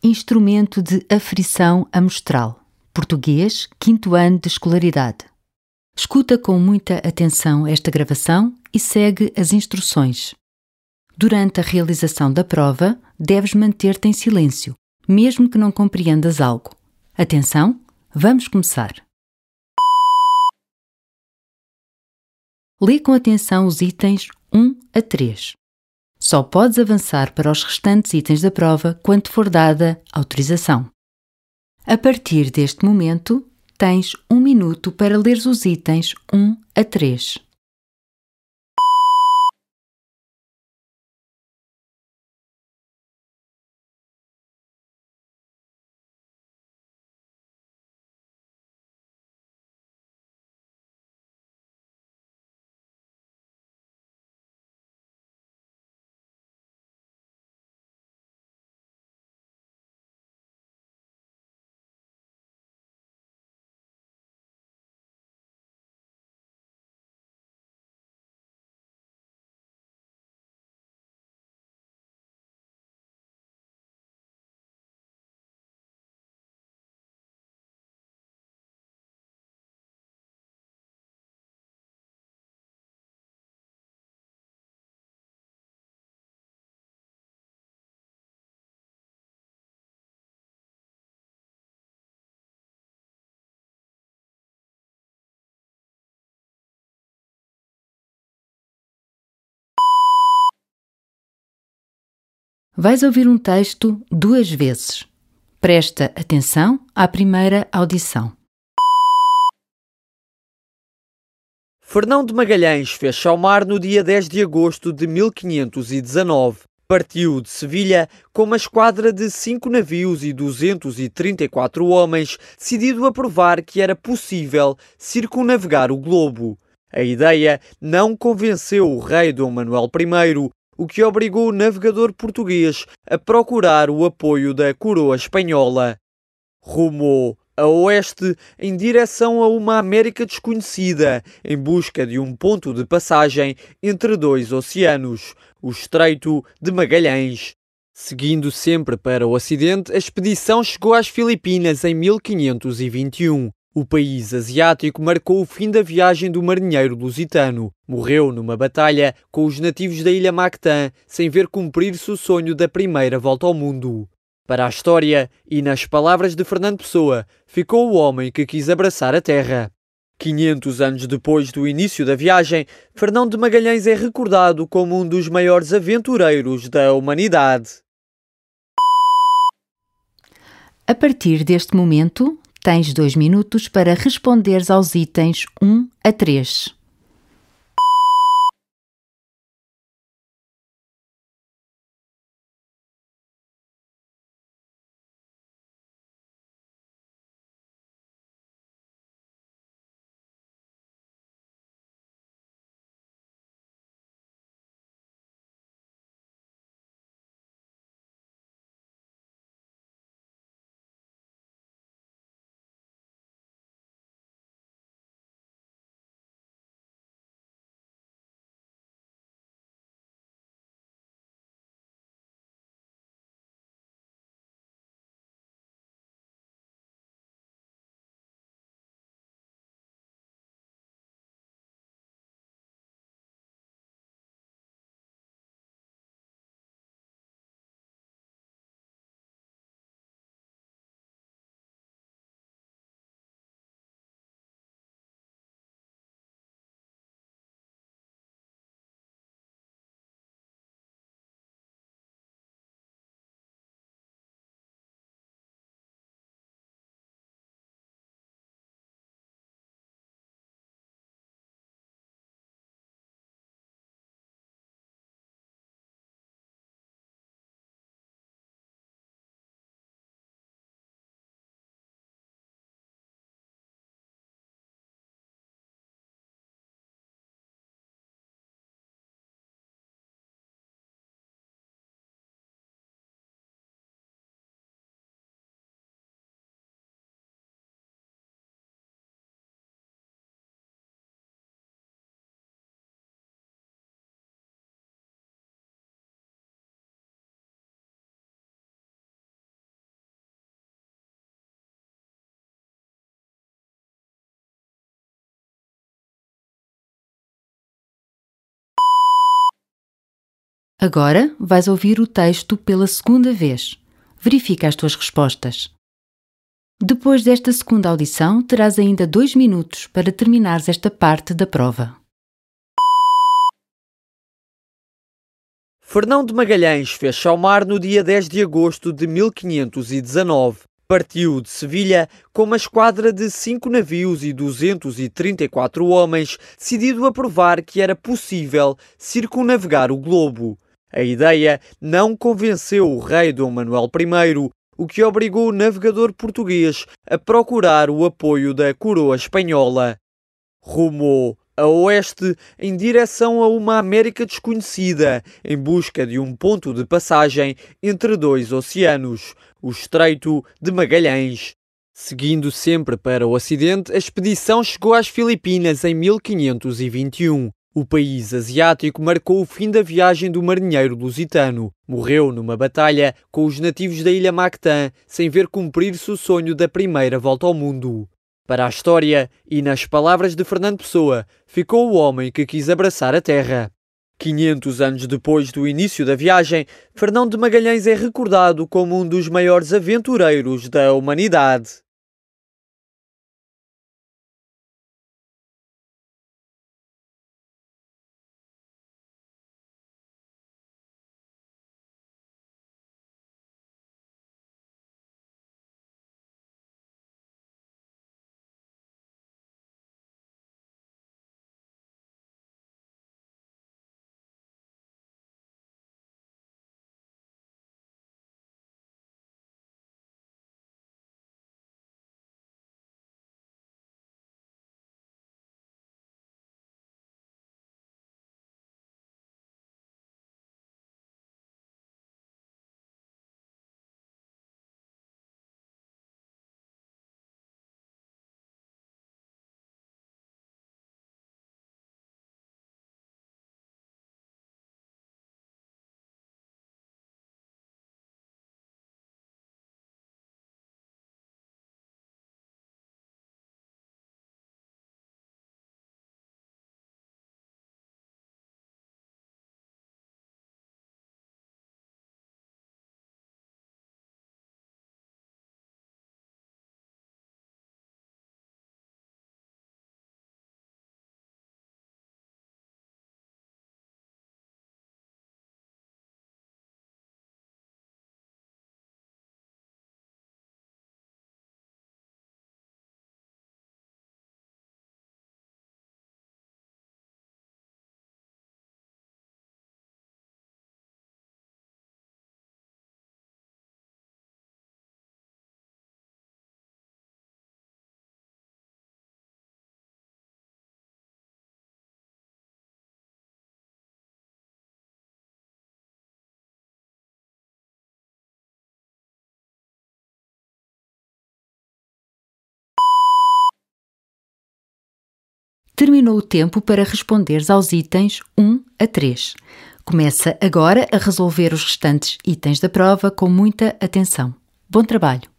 Instrumento de aferição amostral. Português, 5º ano de escolaridade. Escuta com muita atenção esta gravação e segue as instruções. Durante a realização da prova, deves manter-te em silêncio, mesmo que não compreendas algo. Atenção, vamos começar. Lê com atenção os itens 1 a 3. Só podes avançar para os restantes itens da prova quando te for dada autorização. A partir deste momento, tens 1 minuto para ler os itens 1 a 3. Vais ouvir um texto 2 vezes. Presta atenção à primeira audição. Fernão de Magalhães fecha ao mar no dia 10 de agosto de 1519. Partiu de Sevilha com uma esquadra de 5 navios e 234 homens, decidido a provar que era possível circunnavegar o globo. A ideia não convenceu o rei Dom Manuel I, o que obrigou o navegador português a procurar o apoio da coroa espanhola. Rumou a oeste em direção a uma América desconhecida, em busca de um ponto de passagem entre 2 oceanos, o Estreito de Magalhães. Seguindo sempre para o ocidente, a expedição chegou às Filipinas em 1521. O país asiático marcou o fim da viagem do marinheiro lusitano. Morreu numa batalha com os nativos da ilha Mactã, sem ver cumprir-se o sonho da primeira volta ao mundo. Para a história, e nas palavras de Fernando Pessoa, ficou o homem que quis abraçar a terra. 500 anos depois do início da viagem, Fernão de Magalhães é recordado como um dos maiores aventureiros da humanidade. A partir deste momento, tens 2 minutos para responderes aos itens 1 a 3. Agora vais ouvir o texto pela segunda vez. Verifica as tuas respostas. Depois desta segunda audição, terás ainda 2 minutos para terminares esta parte da prova. Fernão de Magalhães fez-se ao mar no dia 10 de agosto de 1519. Partiu de Sevilha com uma esquadra de 5 navios e 234 homens, decidido a provar que era possível circunnavegar o globo. A ideia não convenceu o rei Dom Manuel I, o que obrigou o navegador português a procurar o apoio da coroa espanhola. Rumou a oeste em direção a uma América desconhecida, em busca de um ponto de passagem entre 2 oceanos, o Estreito de Magalhães. Seguindo sempre para o ocidente, a expedição chegou às Filipinas em 1521. O país asiático marcou o fim da viagem do marinheiro lusitano. Morreu numa batalha com os nativos da ilha Mactã, sem ver cumprir-se o sonho da primeira volta ao mundo. Para a história, e nas palavras de Fernando Pessoa, ficou o homem que quis abraçar a terra. 500 anos depois do início da viagem, Fernão de Magalhães é recordado como um dos maiores aventureiros da humanidade. Terminou o tempo para responderes aos itens 1 a 3. Começa agora a resolver os restantes itens da prova com muita atenção. Bom trabalho!